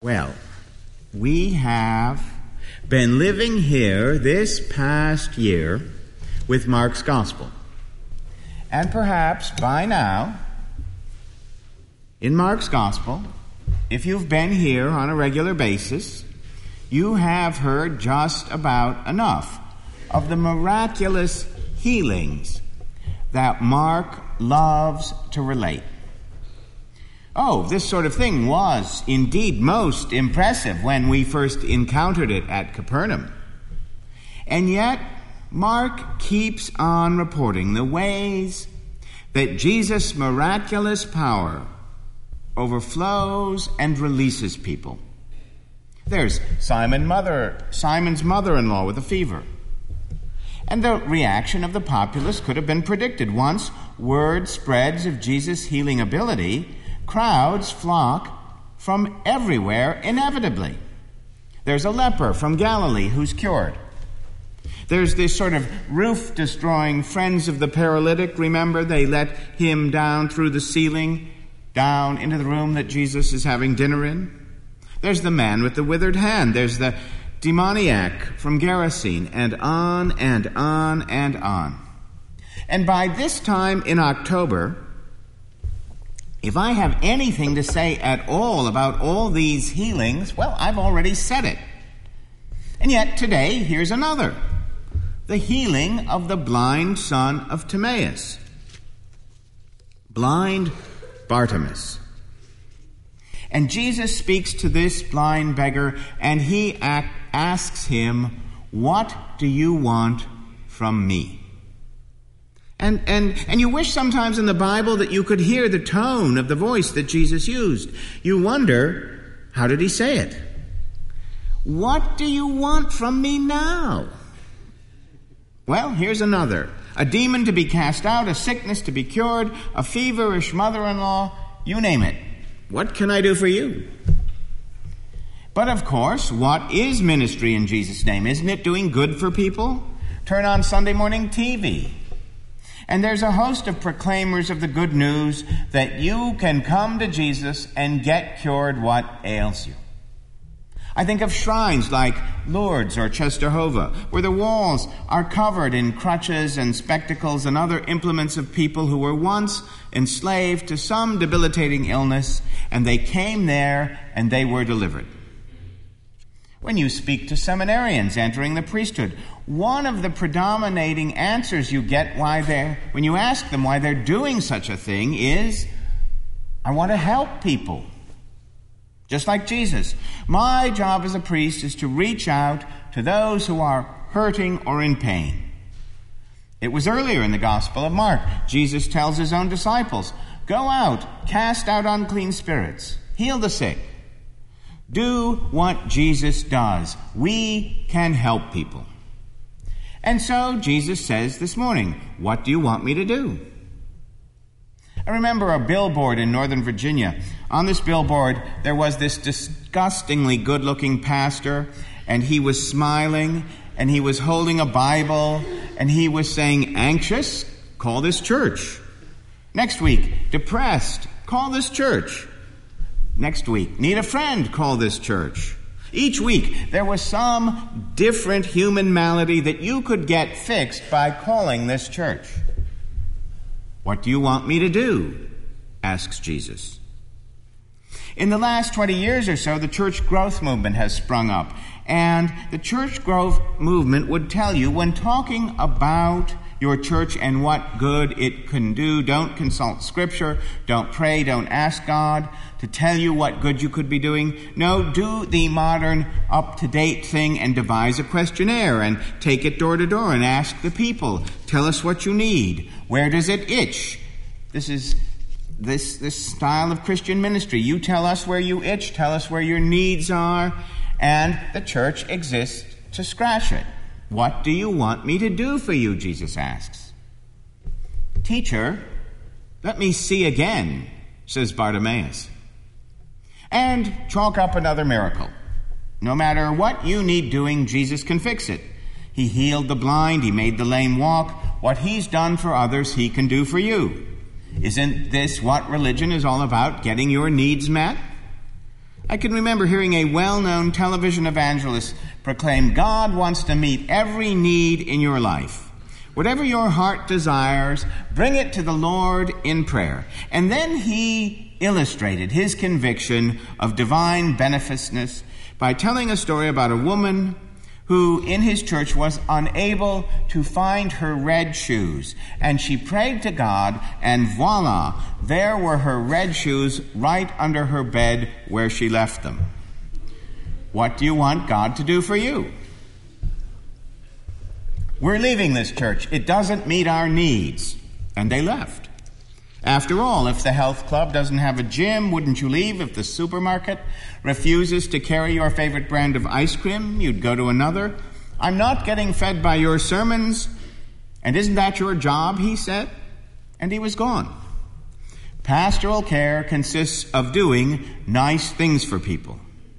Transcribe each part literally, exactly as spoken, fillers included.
Well, we have been living here this past year with Mark's Gospel. And perhaps by now, in Mark's Gospel, if you've been here on a regular basis, you have heard just about enough of the miraculous healings that Mark loves to relate. Oh, this sort of thing was indeed most impressive when we first encountered it at Capernaum. And yet, Mark keeps on reporting the ways that Jesus' miraculous power overflows and releases people. There's Simon mother, Simon's mother-in-law with a fever. And the reaction of the populace could have been predicted. Once word spreads of Jesus' healing ability, crowds flock from everywhere inevitably. There's a leper from Galilee who's cured. There's this sort of roof-destroying friends of the paralytic. Remember, they let him down through the ceiling, down into the room that Jesus is having dinner in. There's the man with the withered hand. There's the demoniac from Gerasene, and on and on and on. And by this time in October, if I have anything to say at all about all these healings, well, I've already said it. And yet today, here's another. The healing of the blind son of Timaeus. Blind Bartimaeus. And Jesus speaks to this blind beggar, and he ac- asks him, "What do you want from me?" And, and, and you wish sometimes in the Bible that you could hear the tone of the voice that Jesus used. You wonder, how did he say it? What do you want from me now? Well, here's another. A demon to be cast out, a sickness to be cured, a feverish mother-in-law, you name it. What can I do for you? But of course, what is ministry in Jesus' name? Isn't it doing good for people? Turn on Sunday morning T V. And there's a host of proclaimers of the good news that you can come to Jesus and get cured what ails you. I think of shrines like Lourdes or Czestochowa, where the walls are covered in crutches and spectacles and other implements of people who were once enslaved to some debilitating illness, and they came there and they were delivered. When you speak to seminarians entering the priesthood, one of the predominating answers you get why they're, when you ask them why they're doing such a thing is, I want to help people. Just like Jesus. My job as a priest is to reach out to those who are hurting or in pain. It was earlier in the Gospel of Mark. Jesus tells his own disciples, go out, cast out unclean spirits, heal the sick. Do what Jesus does. We can help people. And so Jesus says this morning, what do you want me to do? I remember a billboard in Northern Virginia. On this billboard, there was this disgustingly good-looking pastor, and he was smiling, and he was holding a Bible, and he was saying, anxious? Call this church. Next week, depressed? Call this church. Next week, need a friend? Call this church. Each week, there was some different human malady that you could get fixed by calling this church. What do you want me to do? Asks Jesus. In the last twenty years or so, the church growth movement has sprung up. And the church growth movement would tell you, when talking about your church and what good it can do, don't consult Scripture, don't pray, don't ask God to tell you what good you could be doing. No, do the modern, up-to-date thing and devise a questionnaire and take it door to door and ask the people, tell us what you need. Where does it itch? This is this, this style of Christian ministry. You tell us where you itch, tell us where your needs are, and the church exists to scratch it. What do you want me to do for you? Jesus asks. Teacher, let me see again, says Bartimaeus. And chalk up another miracle. No matter what you need doing, Jesus can fix it. He healed the blind. He made the lame walk. What he's done for others, he can do for you. Isn't this what religion is all about? Getting your needs met? I can remember hearing a well-known television evangelist proclaim, God wants to meet every need in your life. Whatever your heart desires, bring it to the Lord in prayer. And then he illustrated his conviction of divine beneficence by telling a story about a woman who in his church was unable to find her red shoes. And she prayed to God, and voila, there were her red shoes right under her bed where she left them. What do you want God to do for you? We're leaving this church. It doesn't meet our needs. And they left. After all, if the health club doesn't have a gym, wouldn't you leave? If the supermarket refuses to carry your favorite brand of ice cream, you'd go to another. I'm not getting fed by your sermons. And isn't that your job, he said? And he was gone. Pastoral care consists of doing nice things for people.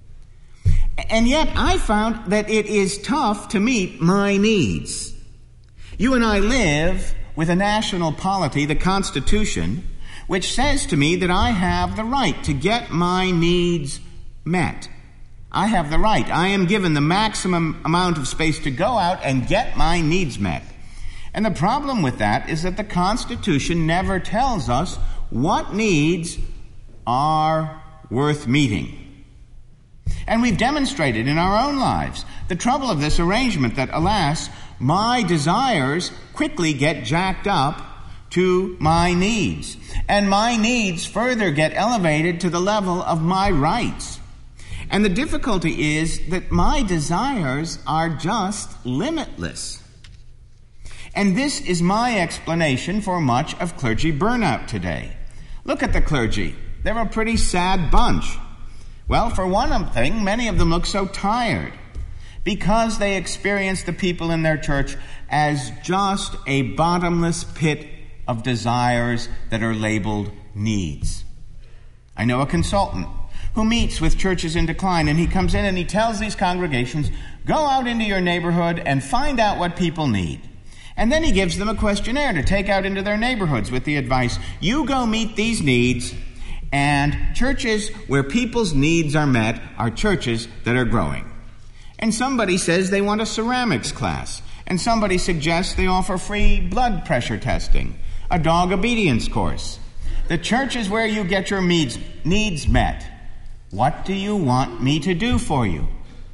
And yet I found that it is tough to meet my needs. You and I live with a national polity, the Constitution, which says to me that I have the right to get my needs met. I have the right. I am given the maximum amount of space to go out and get my needs met. And the problem with that is that the Constitution never tells us what needs are worth meeting. And we've demonstrated in our own lives the trouble of this arrangement that, alas, my desires quickly get jacked up to my needs. And my needs further get elevated to the level of my rights. And the difficulty is that my desires are just limitless. And this is my explanation for much of clergy burnout today. Look at the clergy. They're a pretty sad bunch. Well, for one thing, many of them look so tired because they experience the people in their church as just a bottomless pit of desires that are labeled needs. I know a consultant who meets with churches in decline, and he comes in and he tells these congregations, go out into your neighborhood and find out what people need. And then he gives them a questionnaire to take out into their neighborhoods with the advice, you go meet these needs. And churches where people's needs are met are churches that are growing. And somebody says they want a ceramics class. And somebody suggests they offer free blood pressure testing, a dog obedience course. The churches where you get your needs, needs met. What do you want me to do for you?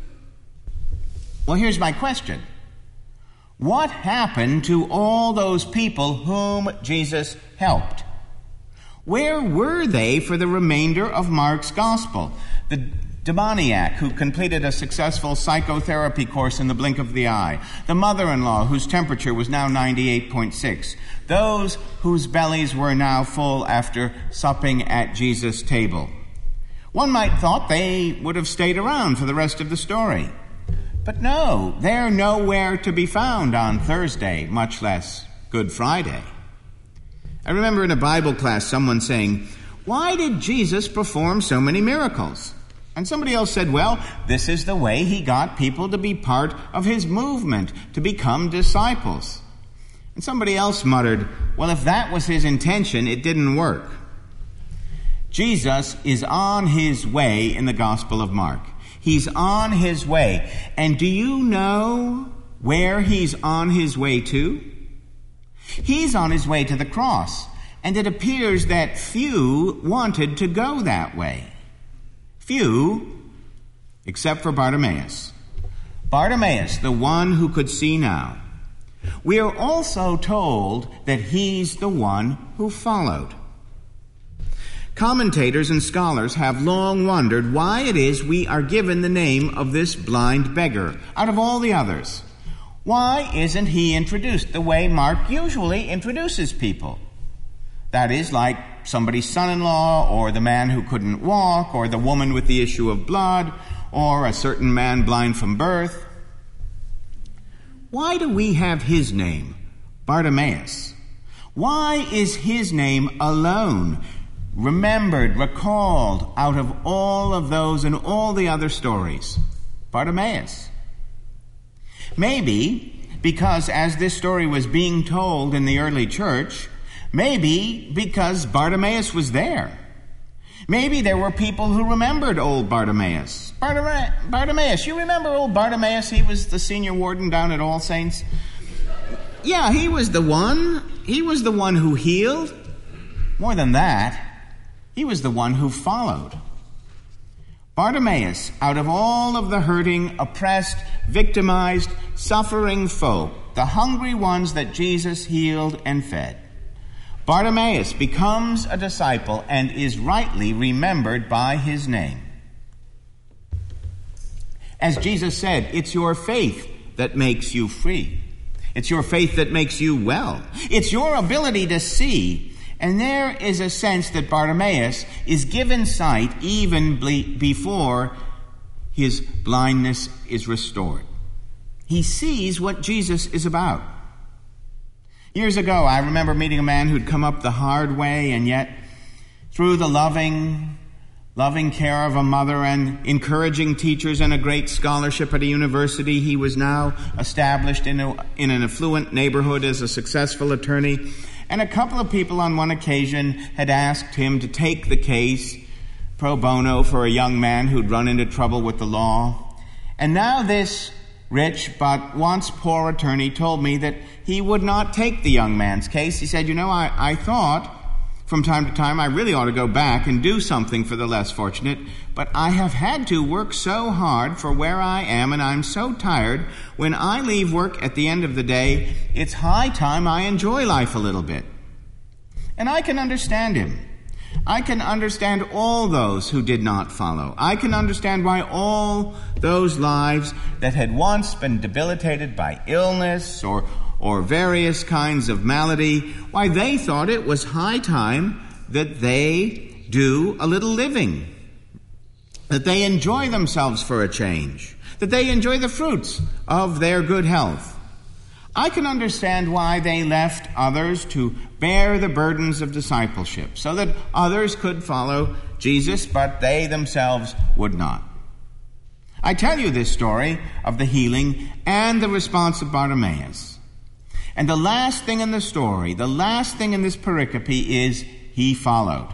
Well, here's my question. What happened to all those people whom Jesus helped? Where were they for the remainder of Mark's gospel? The demoniac who completed a successful psychotherapy course in the blink of the eye. The mother-in-law whose temperature was now ninety-eight point six. Those whose bellies were now full after supping at Jesus' table. One might thought they would have stayed around for the rest of the story. But no, they're nowhere to be found on Thursday, much less Good Friday. I remember in a Bible class someone saying, why did Jesus perform so many miracles? And somebody else said, well, this is the way he got people to be part of his movement, to become disciples. And somebody else muttered, well, if that was his intention, it didn't work. Jesus is on his way in the Gospel of Mark. He's on his way. And do you know where he's on his way to? He's on his way to the cross, and it appears that few wanted to go that way. Few, except for Bartimaeus. Bartimaeus, the one who could see now. We are also told that he's the one who followed. Commentators and scholars have long wondered why it is we are given the name of this blind beggar out of all the others. Why isn't he introduced the way Mark usually introduces people? That is, like somebody's son-in-law, or the man who couldn't walk, or the woman with the issue of blood, or a certain man blind from birth. Why do we have his name, Bartimaeus? Why is his name alone remembered, recalled out of all of those and all the other stories? Bartimaeus. Maybe because as this story was being told in the early church, maybe because Bartimaeus was there. Maybe there were people who remembered old Bartimaeus. Bartima- Bartimaeus, you remember old Bartimaeus? He was the senior warden down at All Saints. Yeah, he was the one. He was the one who healed. More than that, he was the one who followed. Bartimaeus, out of all of the hurting, oppressed, victimized, suffering folk, the hungry ones that Jesus healed and fed, Bartimaeus becomes a disciple and is rightly remembered by his name. As Jesus said, it's your faith that makes you free. It's your faith that makes you well. It's your ability to see. And there is a sense that Bartimaeus is given sight even before his blindness is restored. He sees what Jesus is about. Years ago, I remember meeting a man who'd come up the hard way, and yet through the loving, loving care of a mother and encouraging teachers and a great scholarship at a university, he was now established in, a, in an affluent neighborhood as a successful attorney. And a couple of people on one occasion had asked him to take the case pro bono for a young man who'd run into trouble with the law. And now this rich but once poor attorney told me that he would not take the young man's case. He said, you know, I, I thought from time to time I really ought to go back and do something for the less fortunate, but I have had to work so hard for where I am, and I'm so tired. When I leave work at the end of the day, it's high time I enjoy life a little bit. And I can understand him. I can understand all those who did not follow. I can understand why all those lives that had once been debilitated by illness or or various kinds of malady, why they thought it was high time that they do a little living, that they enjoy themselves for a change, that they enjoy the fruits of their good health. I can understand why they left others to bear the burdens of discipleship, so that others could follow Jesus, but they themselves would not. I tell you this story of the healing and the response of Bartimaeus. And the last thing in the story, the last thing in this pericope is he followed.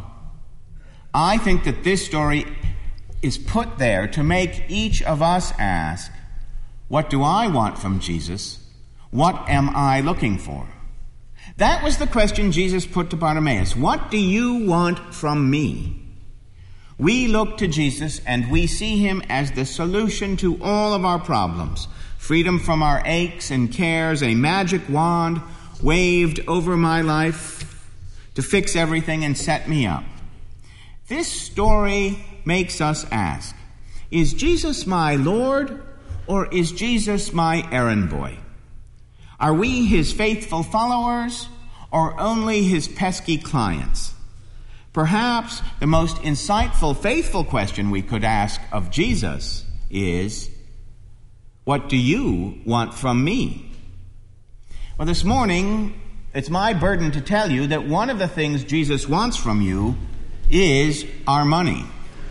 I think that this story is put there to make each of us ask, what do I want from Jesus? What am I looking for? That was the question Jesus put to Bartimaeus. What do you want from me? We look to Jesus and we see him as the solution to all of our problems. Freedom from our aches and cares, a magic wand waved over my life to fix everything and set me up. This story makes us ask, is Jesus my Lord or is Jesus my errand boy? Are we his faithful followers or only his pesky clients? Perhaps the most insightful, faithful question we could ask of Jesus is, what do you want from me? Well, this morning, it's my burden to tell you that one of the things Jesus wants from you is our money.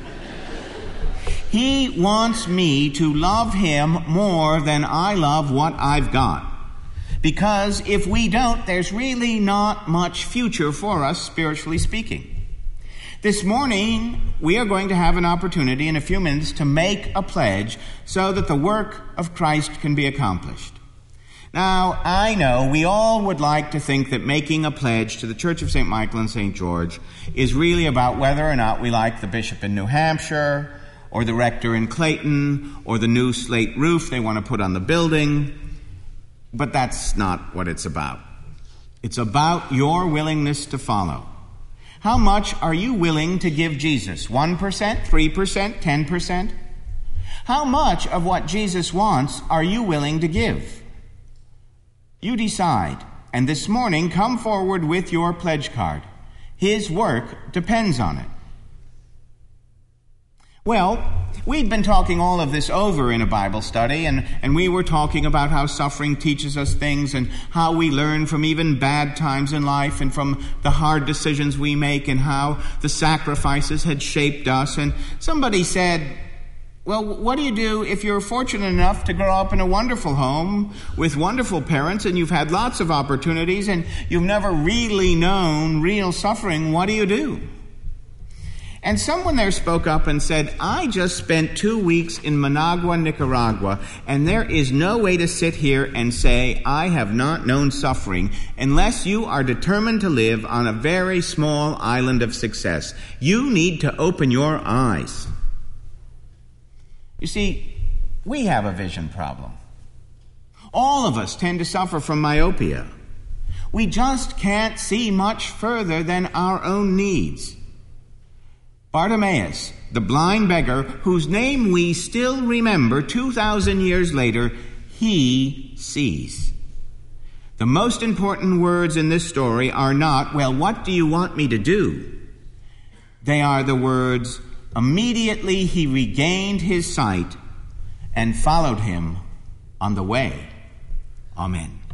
He wants me to love him more than I love what I've got. Because if we don't, there's really not much future for us, spiritually speaking. This morning, we are going to have an opportunity in a few minutes to make a pledge so that the work of Christ can be accomplished. Now, I know we all would like to think that making a pledge to the Church of Saint Michael and Saint George is really about whether or not we like the bishop in New Hampshire, or the rector in Clayton, or the new slate roof they want to put on the building. But that's not what it's about. It's about your willingness to follow. How much are you willing to give Jesus? one percent, three percent, ten percent? How much of what Jesus wants are you willing to give? You decide. And this morning, come forward with your pledge card. His work depends on it. Well, we'd been talking all of this over in a Bible study, and, and we were talking about how suffering teaches us things and how we learn from even bad times in life and from the hard decisions we make and how the sacrifices had shaped us. And somebody said, well, what do you do if you're fortunate enough to grow up in a wonderful home with wonderful parents and you've had lots of opportunities and you've never really known real suffering? What do you do? And someone there spoke up and said, I just spent two weeks in Managua, Nicaragua, and there is no way to sit here and say, I have not known suffering, unless you are determined to live on a very small island of success. You need to open your eyes. You see, we have a vision problem. All of us tend to suffer from myopia. We just can't see much further than our own needs. Bartimaeus, the blind beggar, whose name we still remember two thousand years later, he sees. The most important words in this story are not, well, what do you want me to do? They are the words, immediately he regained his sight and followed him on the way. Amen.